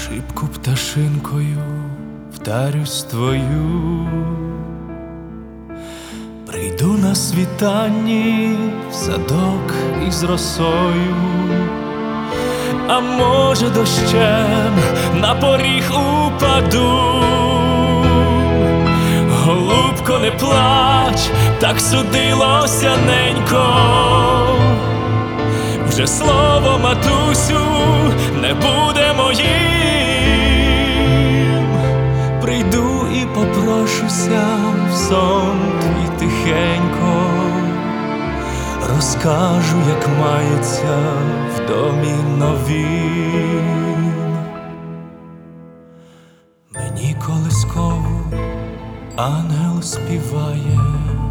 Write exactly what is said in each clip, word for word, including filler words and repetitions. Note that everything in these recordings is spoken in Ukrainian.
Шибку пташинкою вдарюсь твою, прийду на світанні в садок із росою, а може дощем на поріг упаду. Голубко, не плач, так судилося, ненько, вже слово, матусю, не буде моїм. Прийду і попрошуся в сон твій тихенько, розкажу, як мається в домі новім. Мені колискову ангел співає,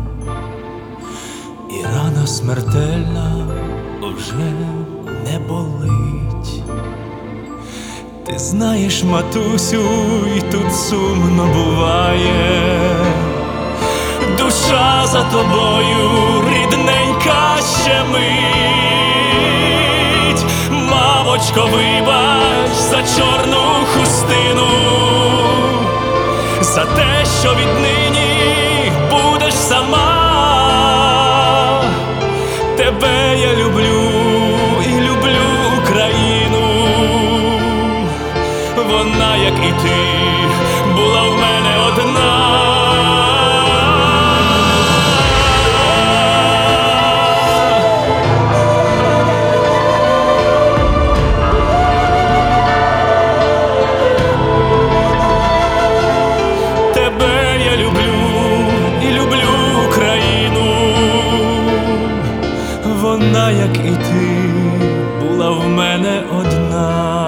і рана смертельна уже не болить. Ти знаєш, матусю, і тут сумно буває, душа за тобою рідненька щемить. Мамочко, вибач за чорну хустину, за те, що віднині будеш сама. Тебе я люблю і люблю Україну, вона, як і ти, була в мене одна. Тебе я люблю і люблю Україну, вона, як і ти, була в мене одна.